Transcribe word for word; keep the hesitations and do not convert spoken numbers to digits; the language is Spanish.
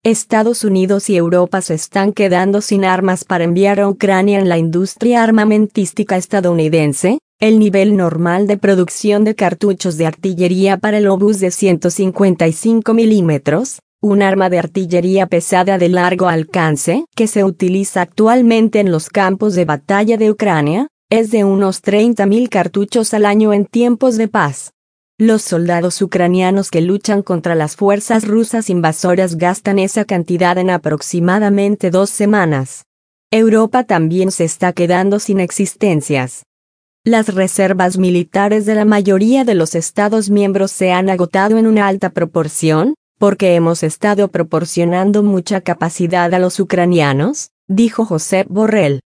Estados Unidos y Europa se están quedando sin armas para enviar a Ucrania. En la industria armamentística estadounidense, el nivel normal de producción de cartuchos de artillería para el obús de ciento cincuenta y cinco milímetros, un arma de artillería pesada de largo alcance que se utiliza actualmente en los campos de batalla de Ucrania, es de unos treinta mil cartuchos al año en tiempos de paz. Los soldados ucranianos que luchan contra las fuerzas rusas invasoras gastan esa cantidad en aproximadamente dos semanas. Europa también se está quedando sin existencias. Las reservas militares de la mayoría de los Estados miembros se han agotado en una alta proporción, porque hemos estado proporcionando mucha capacidad a los ucranianos, dijo Josep Borrell.